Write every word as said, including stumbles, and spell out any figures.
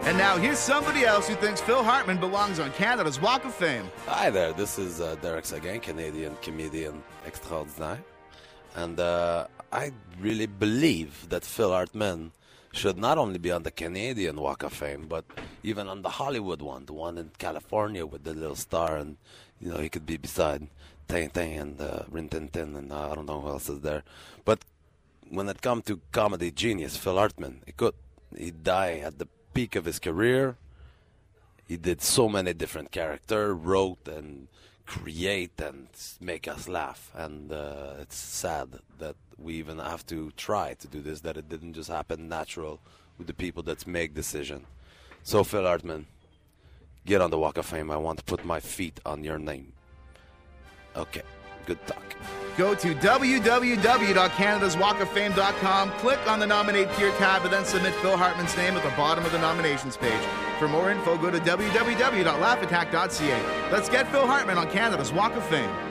And now here's somebody else who thinks Phil Hartman belongs on Canada's Walk of Fame. Hi there, this is uh, Derek Seguin, Canadian comedian extraordinaire. And uh, I really believe that Phil Hartman should not only be on the Canadian Walk of Fame, but even on the Hollywood one, the one in California with the little star. And, you know, he could be beside Tintin and uh, Rin Tin Tin, and uh, I don't know who else is there. But when it comes to comedy genius, Phil Hartman, he could. He died at the peak of his career. He did so many different characters, wrote and create and make us laugh. And uh, it's sad that we even have to try to do this, that it didn't just happen natural with the people that make decision. So Phil Hartman, get on the Walk of Fame. I want to put my feet on your name. Okay, good talk. Go to w w w dot canada's walk of fame dot com, click on the Nominate Here tab, and then submit Phil Hartman's name at the bottom of the nominations page. For more info, go to w w w dot laugh attack dot c a. Let's get Phil Hartman on Canada's Walk of Fame.